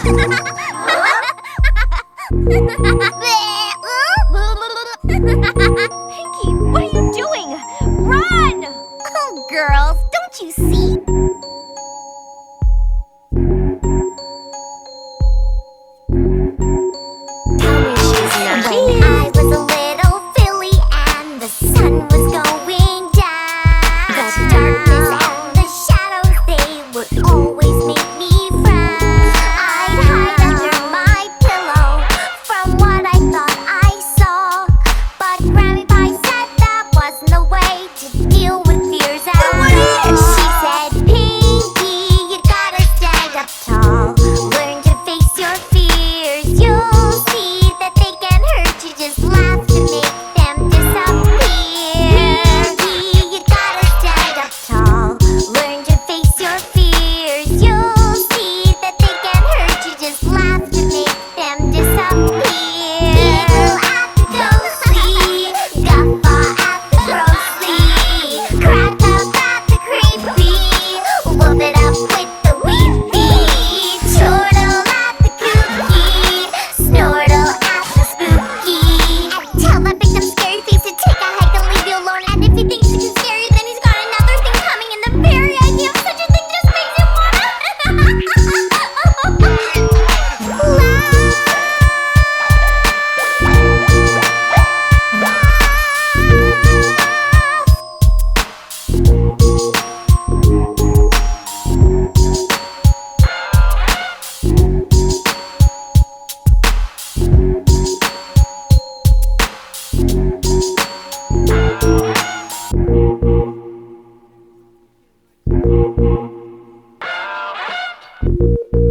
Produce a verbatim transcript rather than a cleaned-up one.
Pinky, what are you doing? Run! Oh, girls, don't you see? Tell me she's not. When I was a little filly and the sun was going down, the darkness and the shadows, they would always make me frown. I'd hide under my pillow from what I thought I saw, but Grammy Pie said that wasn't the way to deal with fears at all. She said, Pinky, you gotta stand up tall, learn to face your fears. You'll see that they can hurt you, just laugh to make them disappear. Pinky, you gotta stand up tall, learn to face your fears. You'll see that they can hurt you, just laugh to make them disappear. Evil at the ghostly, guffaw at the grossly, crack up at the creepy, whoop it up with the weepy, chortle at the kooky, snortle at the spooky. Tell that big dumb scary face to take a hike and leave you alone. And if he thinks you can scare you, then he's got another thing coming. And the very idea of such a thing just makes you wanna laugh.